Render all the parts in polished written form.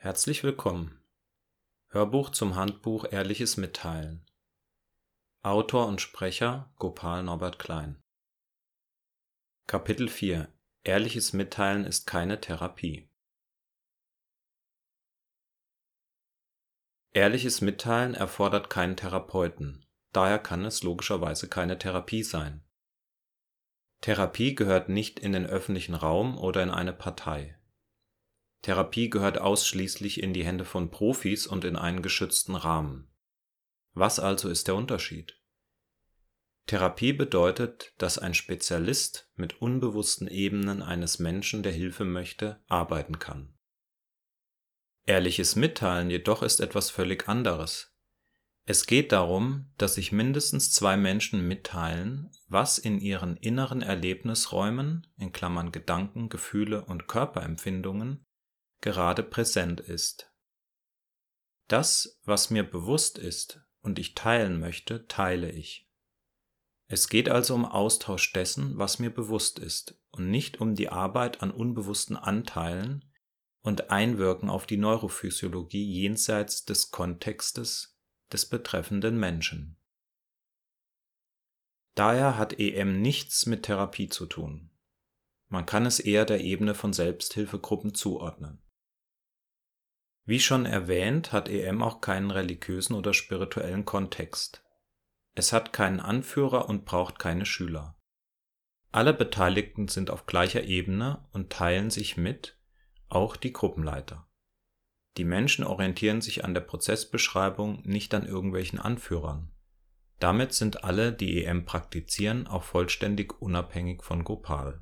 Herzlich willkommen. Hörbuch zum Handbuch Ehrliches Mitteilen. Autor und Sprecher Gopal Norbert Klein. Kapitel 4 Ehrliches Mitteilen ist keine Therapie. Ehrliches Mitteilen erfordert keinen Therapeuten, daher kann es logischerweise keine Therapie sein. Therapie gehört nicht in den öffentlichen Raum oder in eine Partei. Therapie gehört ausschließlich in die Hände von Profis und in einen geschützten Rahmen. Was also ist der Unterschied? Therapie bedeutet, dass ein Spezialist mit unbewussten Ebenen eines Menschen, der Hilfe möchte, arbeiten kann. Ehrliches Mitteilen jedoch ist etwas völlig anderes. Es geht darum, dass sich mindestens zwei Menschen mitteilen, was in ihren inneren Erlebnisräumen (Gedanken, Gefühle und Körperempfindungen) gerade präsent ist. Das, was mir bewusst ist und ich teilen möchte, teile ich. Es geht also um Austausch dessen, was mir bewusst ist, und nicht um die Arbeit an unbewussten Anteilen und Einwirken auf die Neurophysiologie jenseits des Kontextes des betreffenden Menschen. Daher hat EM nichts mit Therapie zu tun. Man kann es eher der Ebene von Selbsthilfegruppen zuordnen. Wie schon erwähnt, hat EM auch keinen religiösen oder spirituellen Kontext. Es hat keinen Anführer und braucht keine Schüler. Alle Beteiligten sind auf gleicher Ebene und teilen sich mit, auch die Gruppenleiter. Die Menschen orientieren sich an der Prozessbeschreibung, nicht an irgendwelchen Anführern. Damit sind alle, die EM praktizieren, auch vollständig unabhängig von Gopal.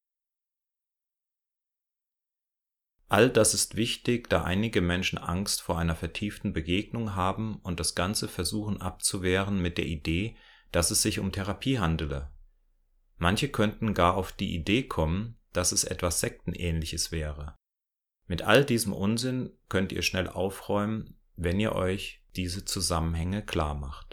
All das ist wichtig, da einige Menschen Angst vor einer vertieften Begegnung haben und das Ganze versuchen abzuwehren mit der Idee, dass es sich um Therapie handele. Manche könnten gar auf die Idee kommen, dass es etwas Sektenähnliches wäre. Mit all diesem Unsinn könnt ihr schnell aufräumen, wenn ihr euch diese Zusammenhänge klar macht.